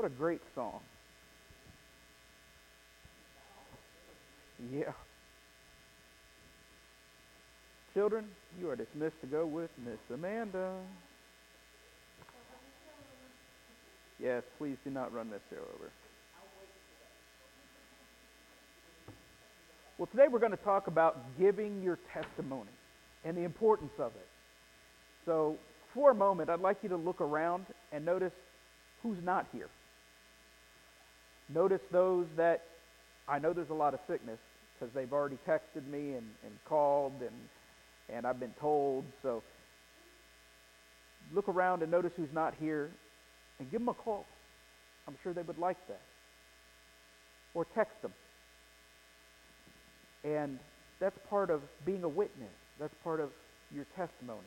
What a great song. Yeah. Children, you are dismissed to go with Miss Amanda. Yes, please do not run Miss Sarah over. Well, today we're going to talk about giving your testimony and the importance of it. So, for a moment, I'd like you to look around and notice who's not here. Notice those that, I know there's a lot of sickness because they've already texted me and called and I've been told. So, look around and notice who's not here and give them a call. I'm sure they would like that. Or text them. And that's part of being a witness. That's part of your testimony.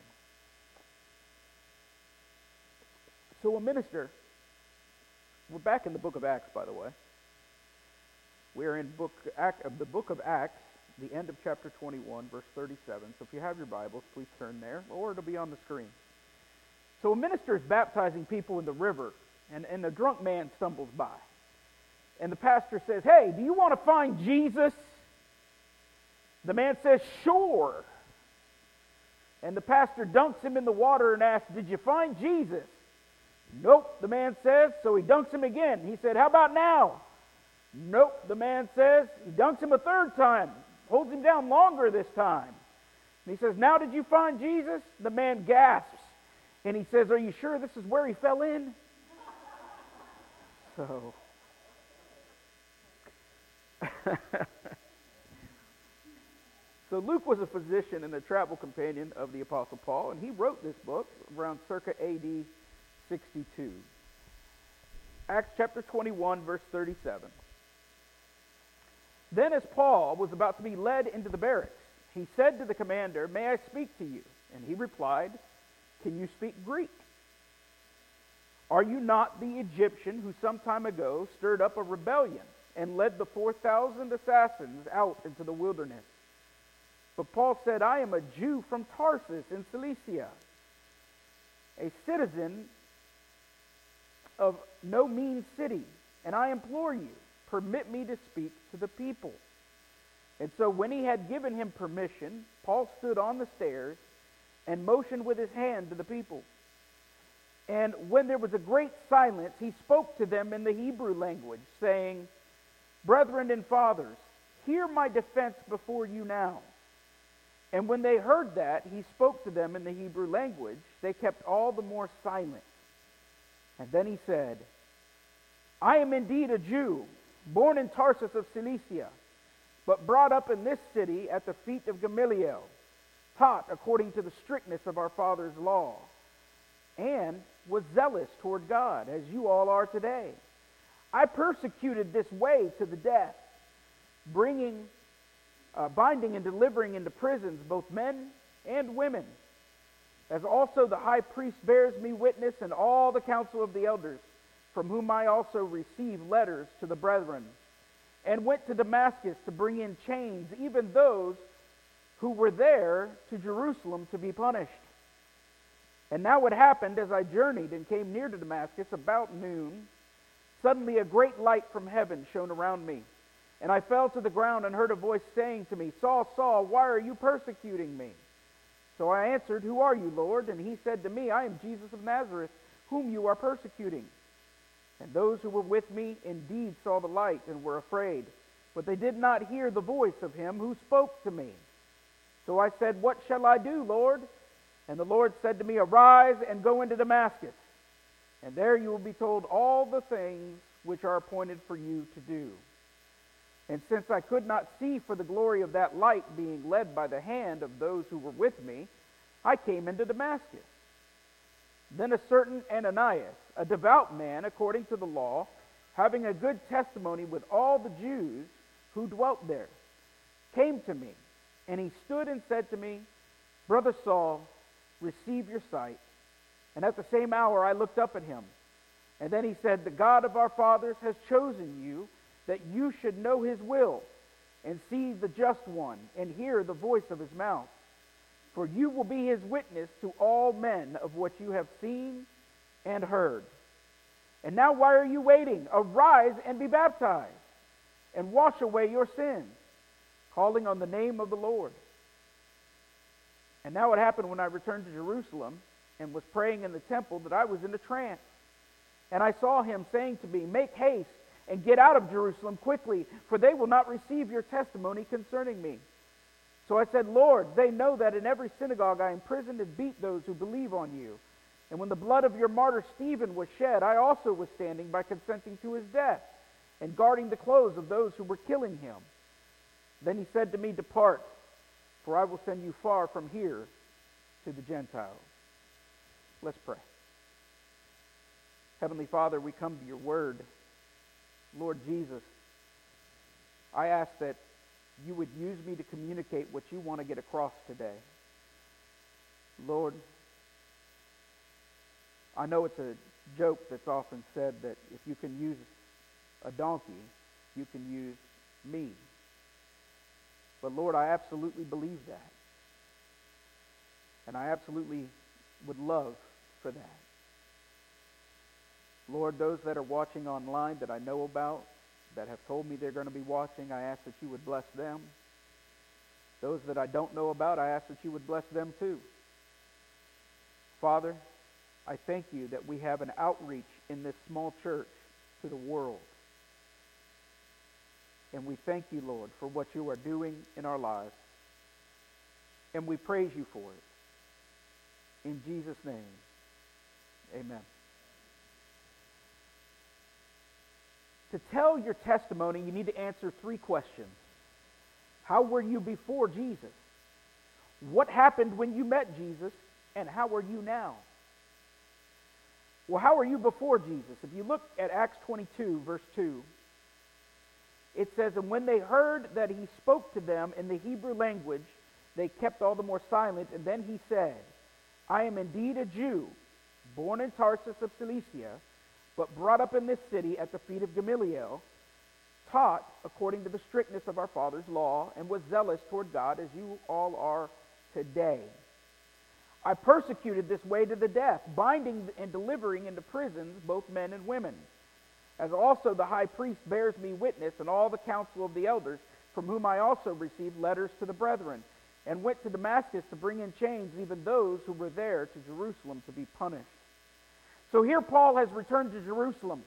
So a minister, we're back in the book of Acts, by the way. We're in the book of Acts, the end of chapter 21, verse 37. So if you have your Bibles, please turn there, or it'll be on the screen. So a minister is baptizing people in the river, and a drunk man stumbles by. And the pastor says, "Hey, do you want to find Jesus?" The man says, "Sure." And the pastor dunks him in the water and asks, "Did you find Jesus?" "Nope," the man says. So he dunks him again. He said, "How about now?" "Nope," the man says. He dunks him a third time, holds him down longer this time. And he says, "Now did you find Jesus?" The man gasps. And he says, "Are you sure this is where he fell in?" So... So Luke was a physician and a travel companion of the Apostle Paul, and he wrote this book around circa AD 62. Acts chapter 21, verse 37. Then as Paul was about to be led into the barracks, he said to the commander, "May I speak to you?" And he replied, "Can you speak Greek? Are you not the Egyptian who some time ago stirred up a rebellion and led the 4,000 assassins out into the wilderness?" But Paul said, "I am a Jew from Tarsus in Cilicia, a citizen of no mean city, and I implore you, permit me to speak to the people." And so when he had given him permission, Paul stood on the stairs and motioned with his hand to the people. And when there was a great silence, he spoke to them in the Hebrew language, saying, "Brethren and fathers, hear my defense before you now." And when they heard that he spoke to them in the Hebrew language, they kept all the more silent. And then he said, "I am indeed a Jew, born in Tarsus of Cilicia, but brought up in this city at the feet of Gamaliel, taught according to the strictness of our father's law, and was zealous toward God, as you all are today. I persecuted this way to the death, binding and delivering into prisons both men and women, as also the high priest bears me witness, and all the council of the elders, from whom I also received letters to the brethren, and went to Damascus to bring in chains even those who were there to Jerusalem to be punished. And now it happened, as I journeyed and came near to Damascus about noon, suddenly a great light from heaven shone around me. And I fell to the ground and heard a voice saying to me, 'Saul, Saul, why are you persecuting me?' So I answered, 'Who are you, Lord?' And he said to me, 'I am Jesus of Nazareth, whom you are persecuting.' And those who were with me indeed saw the light and were afraid, but they did not hear the voice of him who spoke to me. So I said, 'What shall I do, Lord?' And the Lord said to me, 'Arise and go into Damascus, and there you will be told all the things which are appointed for you to do.' And since I could not see for the glory of that light, being led by the hand of those who were with me, I came into Damascus. Then a certain Ananias, a devout man according to the law, having a good testimony with all the Jews who dwelt there, came to me, and he stood and said to me, 'Brother Saul, receive your sight.' And at the same hour I looked up at him. And then he said, 'The God of our fathers has chosen you, that you should know his will, and see the just one, and hear the voice of his mouth. For you will be his witness to all men of what you have seen and heard.' And now why are you waiting? Arise and be baptized, and wash away your sins, calling on the name of the Lord. And now it happened when I returned to Jerusalem and was praying in the temple that I was in a trance. And I saw him saying to me, make haste and get out of Jerusalem quickly, for they will not receive your testimony concerning me. So I said, Lord, they know that in every synagogue I imprisoned and beat those who believe on you. And when the blood of your martyr Stephen was shed, I also was standing by consenting to his death and guarding the clothes of those who were killing him. Then he said to me, depart, for I will send you far from here to the Gentiles. Let's pray. Heavenly Father, we come to your word. Lord Jesus, I ask that you would use me to communicate what you want to get across today. Lord, I know it's a joke that's often said that if you can use a donkey, you can use me. But Lord, I absolutely believe that. And I absolutely would love for that. Lord, those that are watching online that I know about, that have told me they're going to be watching, I ask that you would bless them. Those that I don't know about, I ask that you would bless them too. Father, I thank you that we have an outreach in this small church to the world. And we thank you, Lord, for what you are doing in our lives. And we praise you for it. In Jesus' name, amen. To tell your testimony, you need to answer 3 questions. How were you before Jesus? What happened when you met Jesus? And how are you now? Well, how are you before Jesus? If you look at Acts 22, verse 2, it says, and when they heard that he spoke to them in the Hebrew language, they kept all the more silent. And then he said, I am indeed a Jew, born in Tarsus of Cilicia, but brought up in this city at the feet of Gamaliel, taught according to the strictness of our father's law, and was zealous toward God as you all are today. I persecuted this way to the death, binding and delivering into prisons both men and women. As also the high priest bears me witness, and all the council of the elders, from whom I also received letters to the brethren, and went to Damascus to bring in chains even those who were there to Jerusalem to be punished. So here Paul has returned to Jerusalem,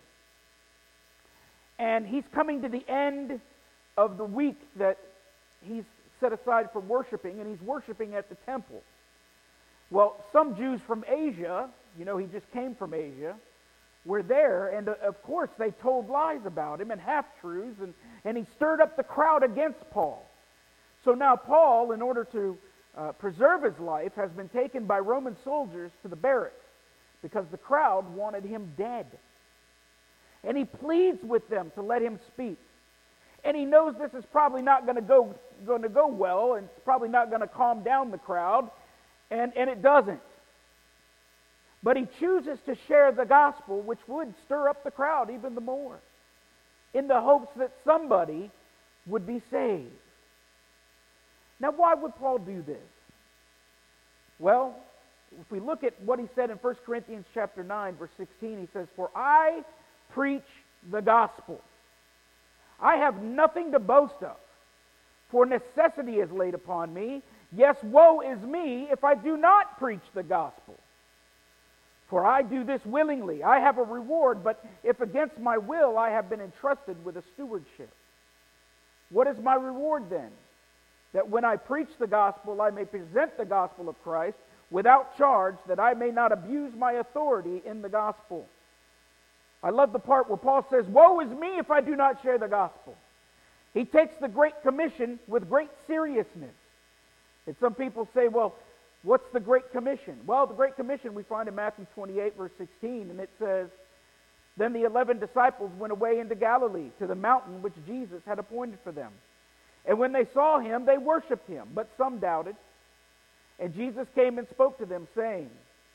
and he's coming to the end of the week that he's set aside for worshiping, and he's worshiping at the temple. Well, some Jews from Asia, he just came from Asia, were there, and of course they told lies about him and half-truths, and he stirred up the crowd against Paul. So now Paul, in order to preserve his life, has been taken by Roman soldiers to the barracks because the crowd wanted him dead. And he pleads with them to let him speak. And he knows this is probably not going to go well, and it's probably not going to calm down the crowd, and it doesn't. But he chooses to share the gospel, which would stir up the crowd even the more, in the hopes that somebody would be saved. Now, why would Paul do this? Well, if we look at what he said in 1 Corinthians chapter 9, verse 16, he says, for I preach the gospel. I have nothing to boast of, for necessity is laid upon me. Yes, woe is me if I do not preach the gospel. For I do this willingly. I have a reward, but if against my will I have been entrusted with a stewardship. What is my reward then? That when I preach the gospel, I may present the gospel of Christ without charge, that I may not abuse my authority in the gospel. I love the part where Paul says, woe is me if I do not share the gospel. He takes the Great Commission with great seriousness. And some people say, well, what's the Great Commission? Well, the Great Commission we find in Matthew 28, verse 16, and it says, then the 11 disciples went away into Galilee to the mountain which Jesus had appointed for them. And when they saw him, they worshipped him, but some doubted. And Jesus came and spoke to them, saying,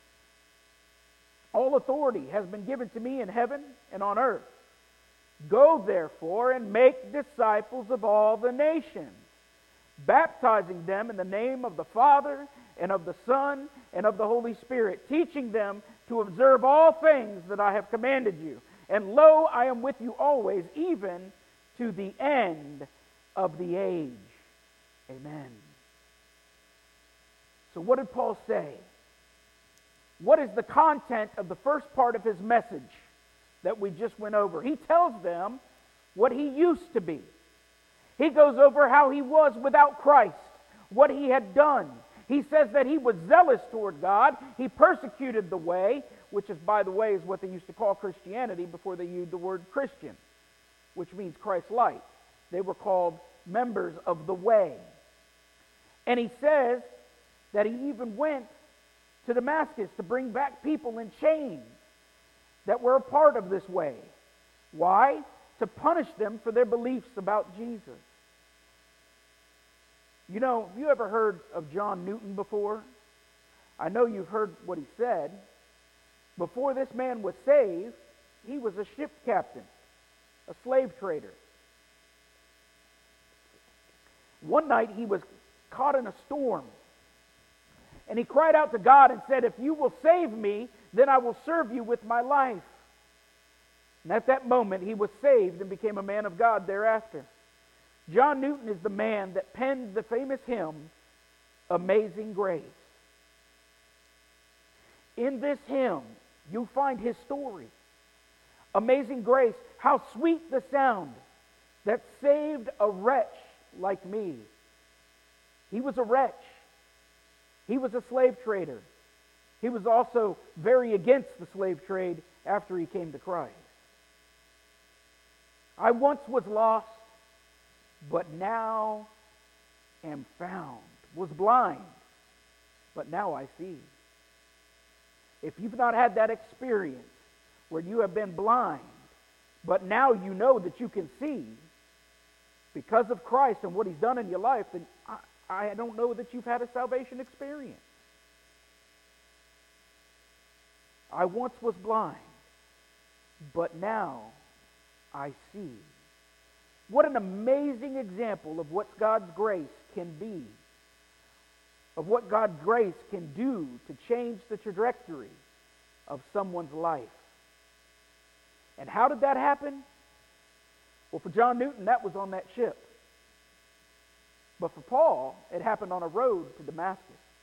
all authority has been given to me in heaven and on earth. Go, therefore, and make disciples of all the nations, baptizing them in the name of the Father and of the Son and of the Holy Spirit, teaching them to observe all things that I have commanded you. And lo, I am with you always, even to the end of the age. Amen. So what did Paul say? What is the content of the first part of his message that we just went over? He tells them what he used to be. He goes over how he was without Christ, what he had done. He says that he was zealous toward God. He persecuted the way, which is, by the way, is what they used to call Christianity before they used the word Christian, which means Christ-like. They were called members of the way. And he says that he even went to Damascus to bring back people in chains that were a part of this way. Why? To punish them for their beliefs about Jesus. You know, have you ever heard of John Newton before? I know you've heard what he said. Before this man was saved, he was a ship captain, a slave trader. One night he was caught in a storm, and he cried out to God and said, "If you will save me, then I will serve you with my life." And at that moment he was saved and became a man of God thereafter. John Newton is the man that penned the famous hymn, Amazing Grace. In this hymn, you'll find his story. Amazing grace, how sweet the sound that saved a wretch like me. He was a wretch. He was a slave trader. He was also very against the slave trade after he came to Christ. I once was lost, but now am found. Was blind, but now I see. If you've not had that experience where you have been blind, but now you know that you can see because of Christ and what He's done in your life, then I don't know that you've had a salvation experience. I once was blind, but now I see. What an amazing example of what God's grace can be, of what God's grace can do to change the trajectory of someone's life. And how did that happen? Well, for John Newton, that was on that ship. But for Paul, it happened on a road to Damascus.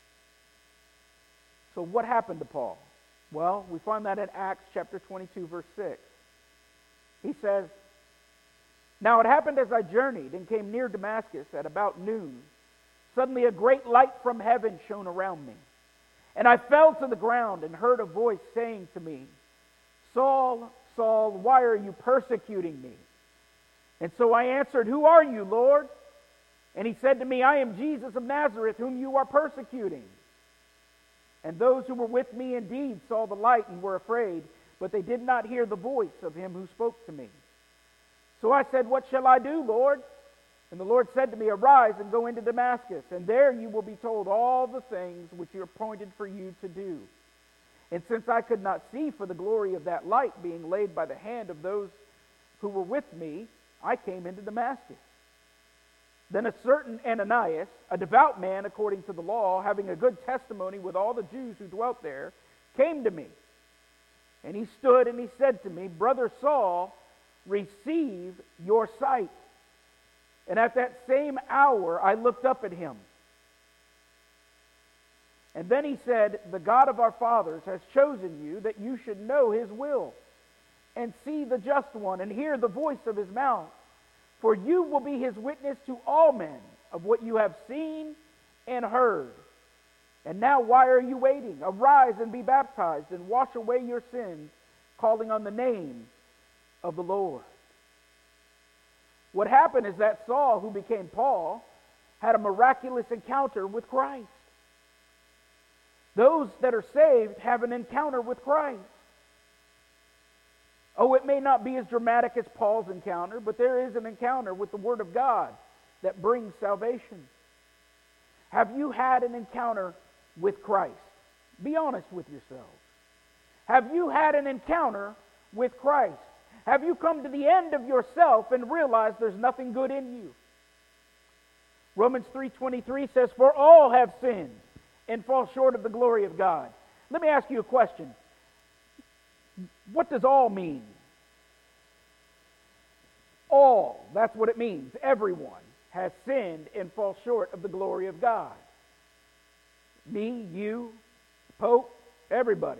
So what happened to Paul? Well, we find that in Acts chapter 22, verse 6. He says, "Now it happened as I journeyed and came near Damascus at about noon. Suddenly a great light from heaven shone around me. And I fell to the ground and heard a voice saying to me, 'Saul, Saul, why are you persecuting me?' And so I answered, 'Who are you, Lord?' And he said to me, 'I am Jesus of Nazareth, whom you are persecuting.' And those who were with me indeed saw the light and were afraid, but they did not hear the voice of him who spoke to me. So I said, 'What shall I do, Lord?' And the Lord said to me, 'Arise and go into Damascus, and there you will be told all the things which are appointed for you to do.' And since I could not see for the glory of that light being laid by the hand of those who were with me, I came into Damascus. Then a certain Ananias, a devout man according to the law, having a good testimony with all the Jews who dwelt there, came to me. And he stood and he said to me, 'Brother Saul, receive your sight.' And at that same hour I looked up at him. And then he said, 'The God of our fathers has chosen you that you should know His will and see the just one and hear the voice of His mouth. For you will be His witness to all men of what you have seen and heard. And now why are you waiting? Arise and be baptized and wash away your sins, calling on the name of the Lord.'" What happened is that Saul, who became Paul, had a miraculous encounter with Christ. Those that are saved have an encounter with Christ. Oh, it may not be as dramatic as Paul's encounter, but there is an encounter with the Word of God that brings salvation. Have you had an encounter with Christ? Be honest with yourselves. Have you had an encounter with Christ? Have you come to the end of yourself and realized there's nothing good in you? Romans 3:23 says, "For all have sinned and fall short of the glory of God." Let me ask you a question. What does all mean? All, that's what it means. Everyone has sinned and falls short of the glory of God. Me, you, Pope, everybody.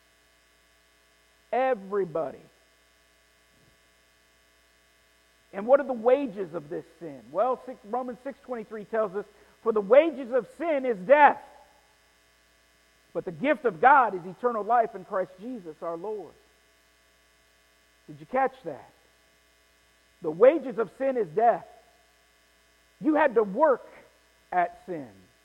Everybody. And what are the wages of this sin? Well, Romans 6:23 tells us, for the wages of sin is death, but the gift of God is eternal life in Christ Jesus our Lord. Did you catch that? The wages of sin is death. You had to work at sin.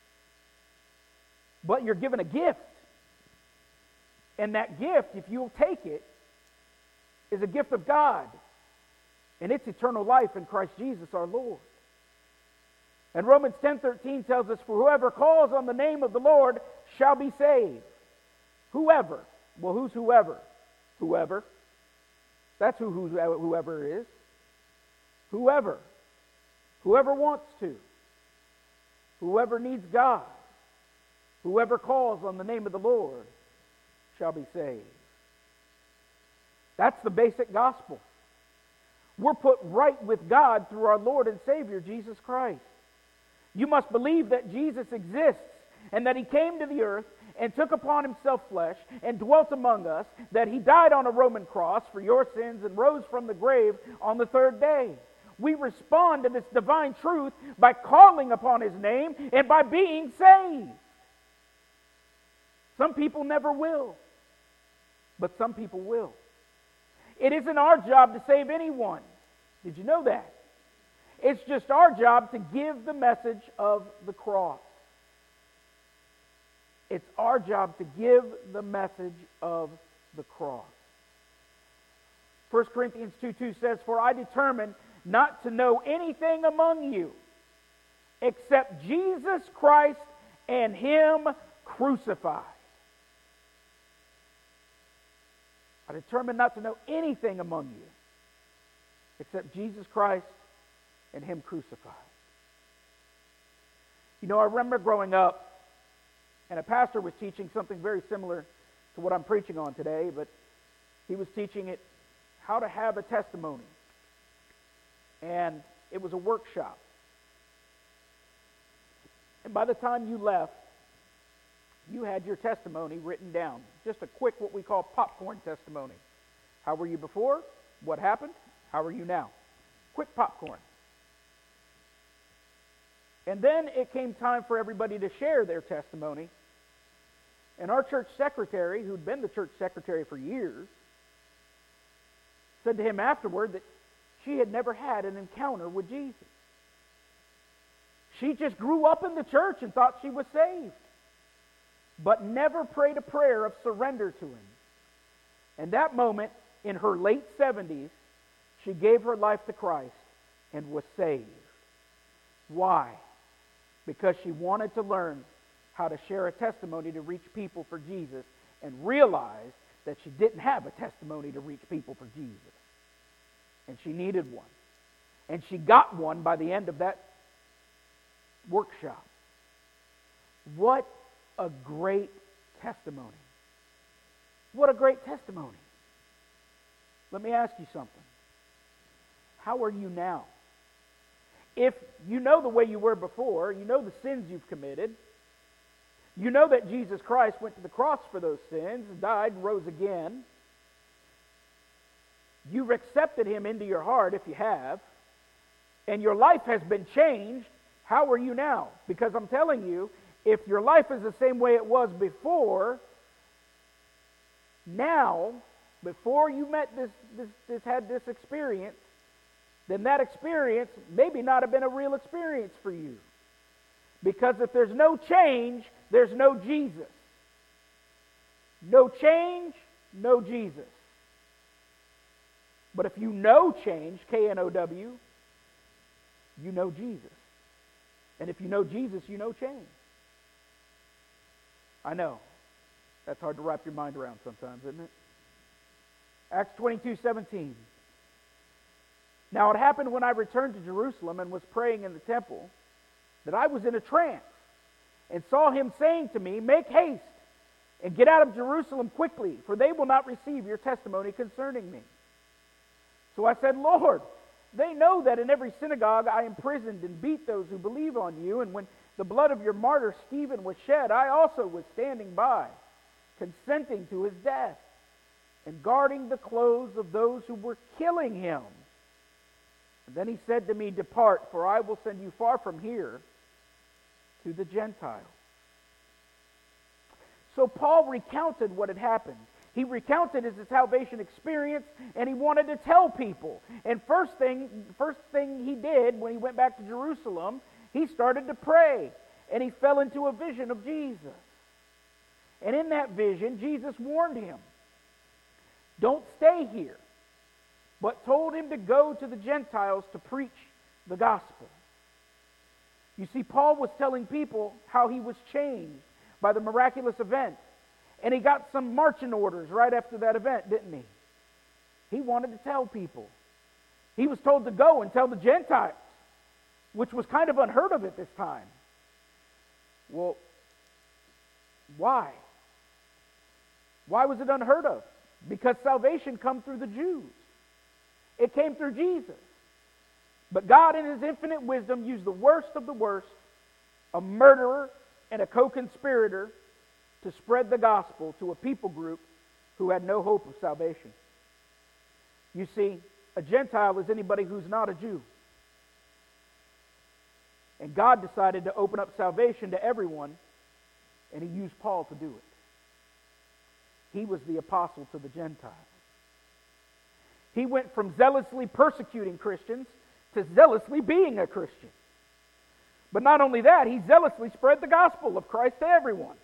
But you're given a gift. And that gift, if you'll take it, is a gift of God. And it's eternal life in Christ Jesus our Lord. And Romans 10:13 tells us, for whoever calls on the name of the Lord shall be saved. Whoever. Well, who's whoever? Whoever. That's who whoever is. Whoever. Whoever wants to. Whoever needs God. Whoever calls on the name of the Lord shall be saved. That's the basic gospel. We're put right with God through our Lord and Savior, Jesus Christ. You must believe that Jesus exists and that He came to the earth and took upon Himself flesh and dwelt among us, that He died on a Roman cross for your sins and rose from the grave on the third day. We respond to this divine truth by calling upon His name and by being saved. Some people never will, but some people will. It isn't our job to save anyone. Did you know that? It's just our job to give the message of the cross. It's our job to give the message of the cross. 1 Corinthians 2:2 says, for I determined not to know anything among you except Jesus Christ and Him crucified. I determined not to know anything among you except Jesus Christ and Him crucified. You know, I remember growing up, and a pastor was teaching something very similar to what I'm preaching on today, but he was teaching it how to have a testimony. And it was a workshop. And by the time you left, you had your testimony written down. Just a quick, what we call popcorn testimony. How were you before? What happened? How are you now? Quick popcorn. And then it came time for everybody to share their testimony. And our church secretary, who'd been the church secretary for years, said to him afterward that she had never had an encounter with Jesus. She just grew up in the church and thought she was saved, but never prayed a prayer of surrender to Him. And that moment, in her late 70s, she gave her life to Christ and was saved. Why? Because she wanted to learn how to share a testimony to reach people for Jesus, and realized that she didn't have a testimony to reach people for Jesus. And she needed one. And she got one by the end of that workshop. What a great testimony. What a great testimony. Let me ask you something. How are you now? If you know the way you were before, you know the sins you've committed, you know that Jesus Christ went to the cross for those sins, died, and rose again, you've accepted Him into your heart if you have, and your life has been changed, how are you now? Because I'm telling you, if your life is the same way it was before, now, before you met had this experience, then that experience maybe not have been a real experience for you. Because if there's no change, there's no Jesus. No change, no Jesus. But if you know change, K-N-O-W, you know Jesus. And if you know Jesus, you know change. I know. That's hard to wrap your mind around sometimes, isn't it? Acts 22:17. Now it happened when I returned to Jerusalem and was praying in the temple that I was in a trance and saw Him saying to me, make haste, And get out of Jerusalem quickly, for they will not receive your testimony concerning me. So I said, Lord, they know that in every synagogue I imprisoned and beat those who believe on you, and when the blood of your martyr Stephen was shed, I also was standing by, consenting to his death, and guarding the clothes of those who were killing him. And then he said to me, Depart, for I will send you far from here to the Gentiles. So Paul recounted what had happened. He recounted his salvation experience, and he wanted to tell people. And first thing he did when he went back to Jerusalem, he started to pray, and he fell into a vision of Jesus. And in that vision, Jesus warned him, don't stay here, but told him to go to the Gentiles to preach the gospel. You see, Paul was telling people how he was changed by the miraculous event. And he got some marching orders right after that event, didn't he? He wanted to tell people. He was told to go and tell the Gentiles, which was kind of unheard of at this time. Well, why? Why was it unheard of? Because salvation come through the Jews. It came through Jesus. But God in His infinite wisdom used the worst of the worst, a murderer and a co-conspirator, to spread the gospel to a people group who had no hope of salvation. You see, a Gentile is anybody who's not a Jew. And God decided to open up salvation to everyone, and He used Paul to do it. He was the apostle to the Gentiles. He went from zealously persecuting Christians to zealously being a Christian. But not only that, he zealously spread the gospel of Christ to everyone.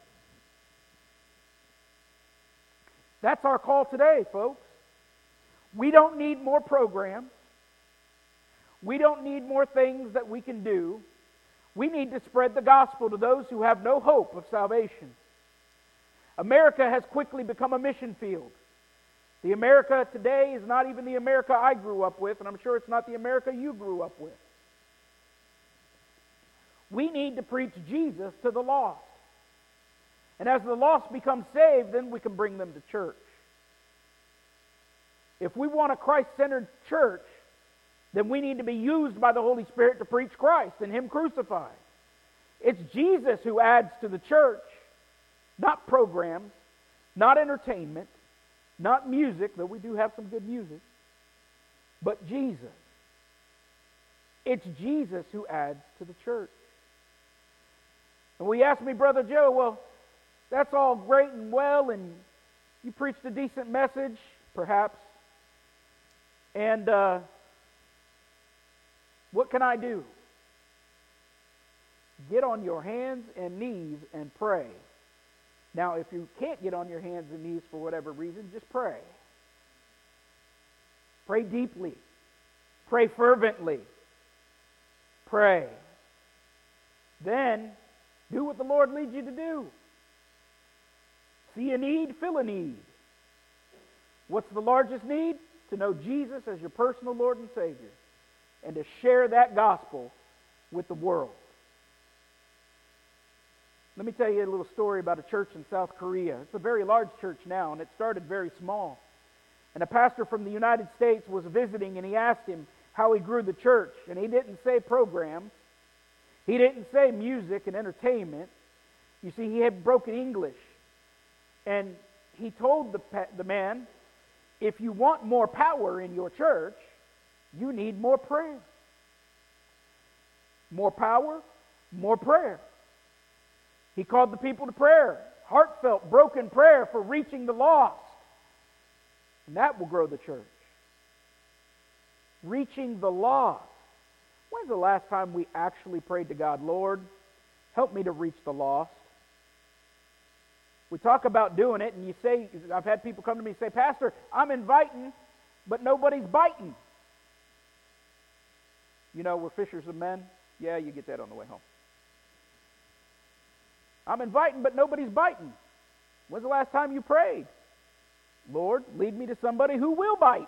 That's our call today, folks. We don't need more programs. We don't need more things that we can do. We need to spread the gospel to those who have no hope of salvation. America has quickly become a mission field. The America today is not even the America I grew up with, and I'm sure it's not the America you grew up with. We need to preach Jesus to the lost. And as the lost become saved, then we can bring them to church. If we want a Christ-centered church, then we need to be used by the Holy Spirit to preach Christ and Him crucified. It's Jesus who adds to the church, not programs, not entertainment, not music, though we do have some good music, but Jesus. It's Jesus who adds to the church. And we ask me, Brother Joe, well, that's all great and well, and you preached a decent message, perhaps, and what can I do? Get on your hands and knees and pray. Now, if you can't get on your hands and knees for whatever reason, just pray. Pray deeply. Pray fervently. Pray. Then, do what the Lord leads you to do. See a need, fill a need. What's the largest need? To know Jesus as your personal Lord and Savior, and to share that gospel with the world. Let me tell you a little story about a church in South Korea. It's a very large church now, and it started very small. And a pastor from the United States was visiting, and he asked him how he grew the church. And he didn't say programs. He didn't say music and entertainment. You see, he had broken English. And he told the man, if you want more power in your church, you need more prayer. More power, more prayer. He called the people to prayer. Heartfelt, broken prayer for reaching the lost. And that will grow the church. Reaching the lost. When's the last time we actually prayed to God, Lord, help me to reach the lost? We talk about doing it, and you say, I've had people come to me and say, Pastor, I'm inviting, but nobody's biting. You know, we're fishers of men. Yeah, you get that on the way home. I'm inviting, but nobody's biting. When's the last time you prayed? Lord, lead me to somebody who will bite.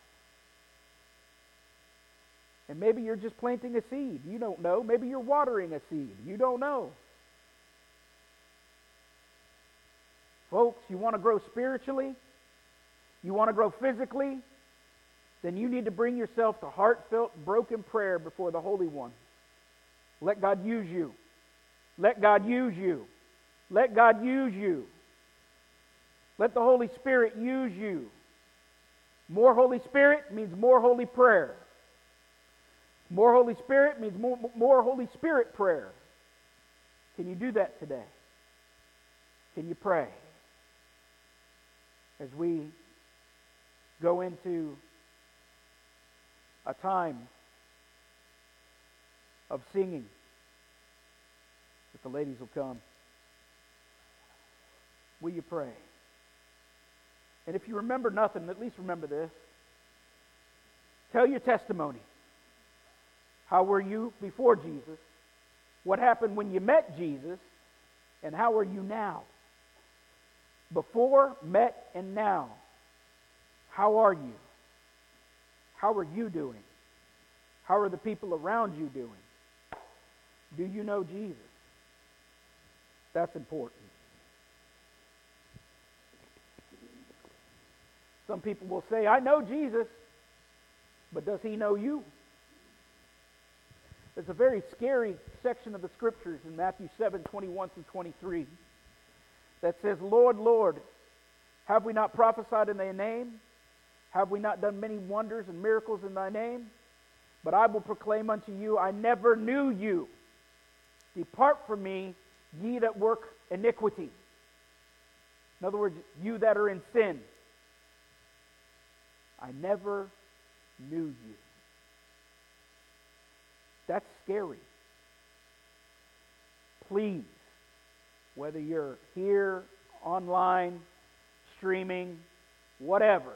And maybe you're just planting a seed. You don't know. Maybe you're watering a seed. You don't know. Folks, you want to grow spiritually? You want to grow physically? Then you need to bring yourself to heartfelt, broken prayer before the Holy One. Let God use you. Let God use you. Let God use you. Let the Holy Spirit use you. More Holy Spirit means more holy prayer. More Holy Spirit means more Holy Spirit prayer. Can you do that today? Can you pray? As we go into a time of singing, if the ladies will come, will you pray? And if you remember nothing, at least remember this. Tell your testimony. How were you before Jesus? What happened when you met Jesus? And how are you now? Before, met, and now. How are you? How are you doing? How are the people around you doing? Do you know Jesus? That's important. Some people will say, I know Jesus, but does he know you? There's a very scary section of the Scriptures in Matthew 7:21 through 23 that says, Lord, Lord, have we not prophesied in thy name? Have we not done many wonders and miracles in thy name? But I will proclaim unto you, I never knew you. Depart from me, ye that work iniquity. In other words, you that are in sin. I never knew you. That's scary. Please, whether you're here, online, streaming, whatever,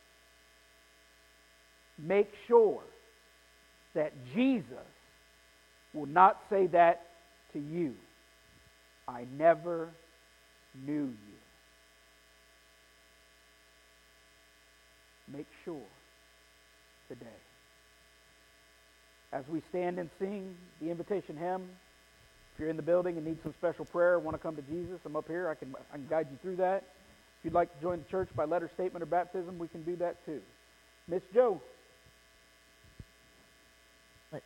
make sure that Jesus will not say that to you. I never knew you. Make sure today. As we stand and sing the invitation hymn, if you're in the building and need some special prayer, want to come to Jesus, I'm up here. I can guide you through that. If you'd like to join the church by letter, statement, or baptism, we can do that too. Miss Joe,